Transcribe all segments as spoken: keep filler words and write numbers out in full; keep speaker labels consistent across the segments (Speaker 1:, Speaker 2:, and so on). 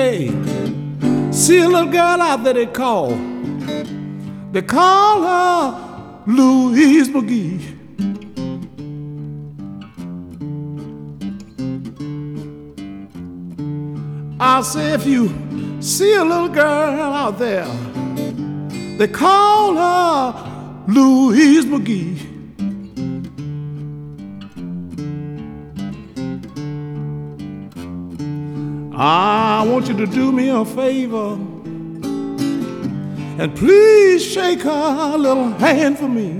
Speaker 1: today. See a little girl out there they call. They call her Louise McGee. I say if you see a little girl out there, they call her Louise McGee. I want you to do me a favor and please shake her little hand for me.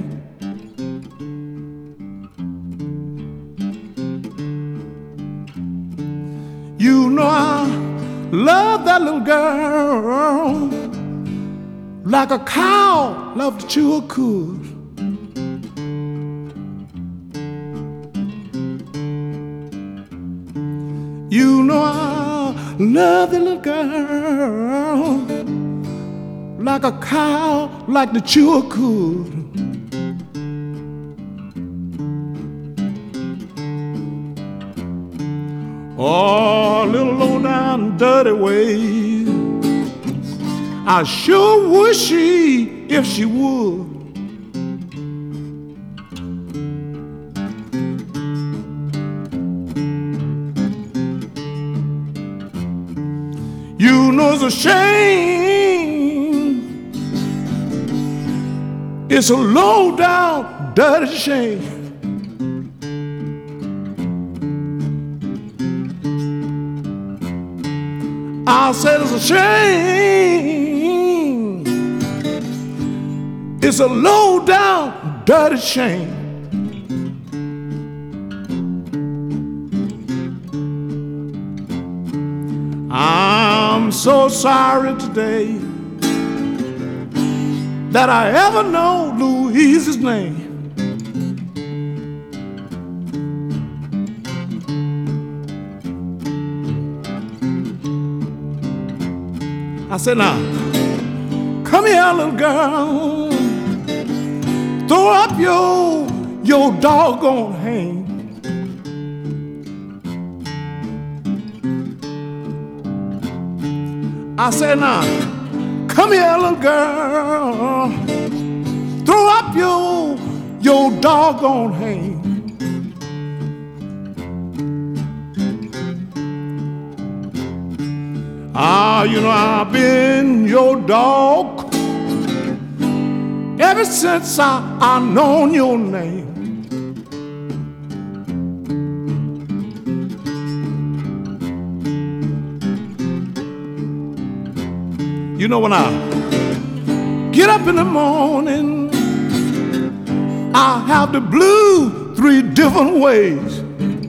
Speaker 1: You know I love that little girl like a cow loves to chew a cud. You know I love that little girl like a cow like to chew a cud. Oh, little low down dirty ways, I sure wish she, if she would. You know it's a shame, it's a low down dirty shame. I said it's a shame, it's a low down dirty shame. I'm so sorry today that I ever know Louise's name. I said, now, come here, little girl, throw up your, your doggone hand. I said, now, come here, little girl, throw up your, your doggone hand. Ah, you know I've been your dog ever since I, I known your name. You know when I get up in the morning, I have the blue three different ways.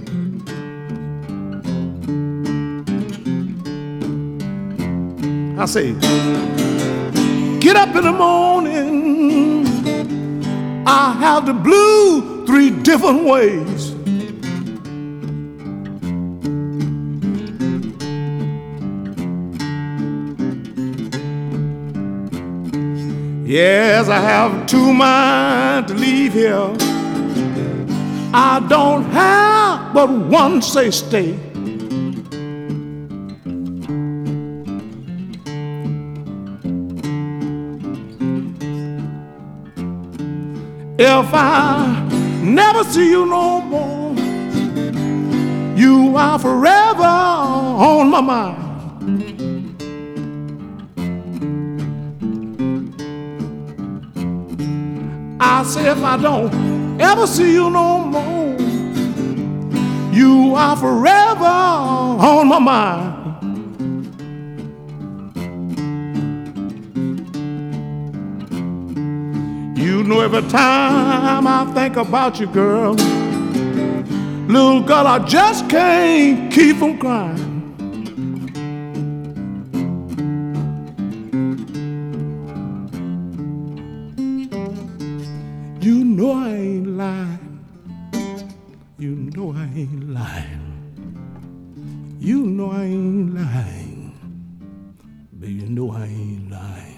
Speaker 1: I say, get up in the morning, I have the blue three different ways. Yes, I have two minds to leave here. I don't have but one say stay. If I never see you no more, you are forever on my mind. I say if I don't ever see you no more, you are forever on my mind. You know every time I think about you, girl, little girl, I just can't keep from crying. You know I ain't lying. You know I ain't lying. You know I ain't lying. But you know I ain't lying.